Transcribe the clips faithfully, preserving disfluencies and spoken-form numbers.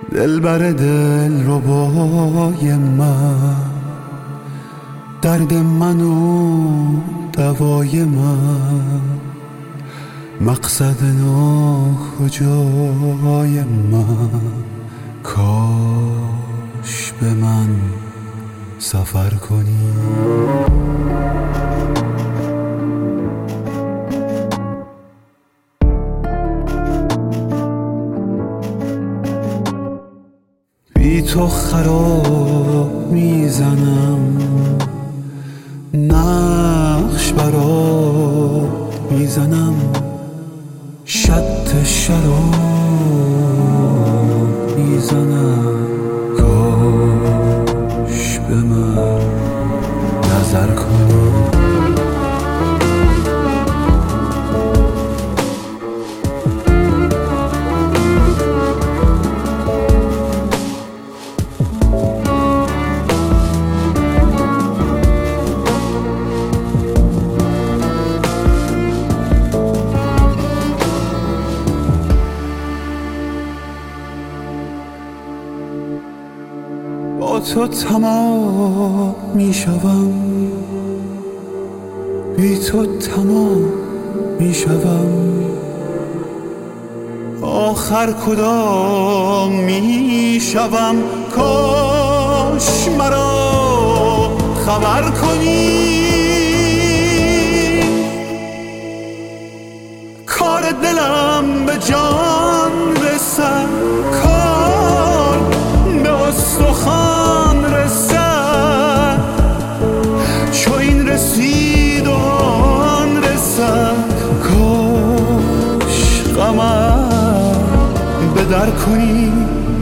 دلبر دل ربای من، درد من و دوای من، مقصد ناکجای من. کاش به من سفر کنی. بی تو خراب میزنم، نقش برات میزنم، شط شراب میزنم. کاش به من نظر کنی. با تو تمام میشوم، بی تو تمام میشوم. آخر کدام میشوم؟ کاش مرا خبر کنی. کار دلم به جان رسد، کار به استخوان رسد. چو این رسید و آن رسد، کاش غمم به در کنی.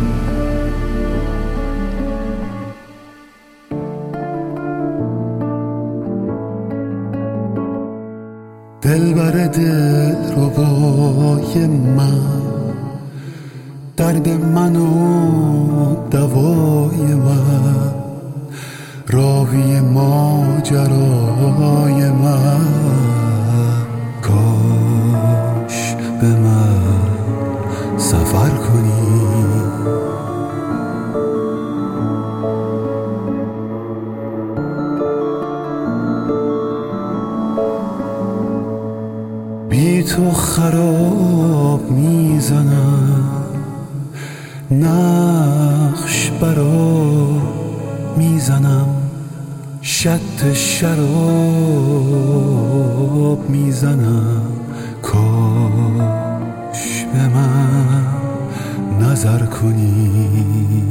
دلبر دل ربای من، درد من و دوای من، راوی ماجرای من. کاش به من سفر کنی. بی تو خراب میزنم، نقش برات میزنم، شط شراب میزنم. کاش به من نظر کنی.